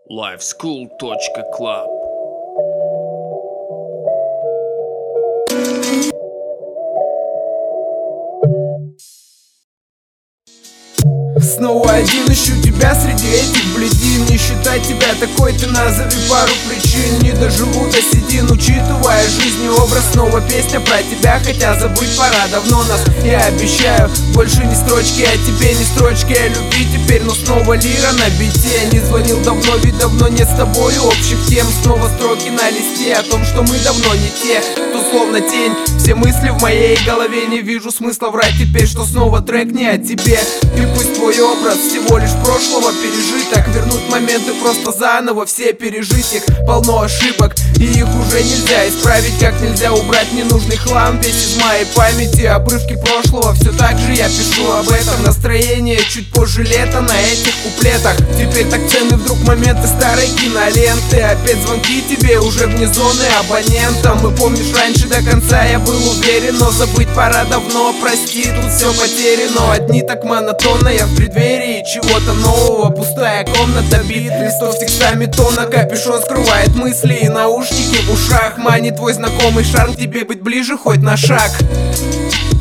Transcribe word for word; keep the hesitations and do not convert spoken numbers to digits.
Lifeschool точка club. Снова один ищу тебя среди этих бледин. Не считай тебя такой, ты назови пару причин. Не доживу до седин, учитывая жизнь и образ. Снова песня про тебя, хотя забыть пора давно нас. Я обещаю, больше не строчки о тебе, не строчки о любви теперь. Но снова лира на бите. Не звонил давно, ведь давно нет с тобой общих тем. Снова строки на листе о том, что мы давно не те, кто словно тень. Все мысли в моей голове, не вижу смысла врать теперь, что снова трек не о тебе. И пусть твой образ всего лишь прошлого пережиток. Вернуть моменты просто заново, все пережить их. Полно ошибок, и их уже нельзя исправить. Как нельзя убрать ненужный хлам весь из моей памяти. Обрывки прошлого, все так же я пишу об этом. Настроение чуть позже лета на этих куплетах. Теперь так ценны вдруг моменты старой киноленты. Опять звонки тебе уже вне зоны абонентам. И помнишь, раньше до конца я был уверен, но забыть пора давно, прости, тут все потеряно. Одни так монотонно, я в преддверии чего-то нового. Пустая комната, бит листов с текстами тона. Капюшон скрывает мысли и наушники в ушах. Манит твой знакомый шарм, тебе быть ближе хоть на шаг.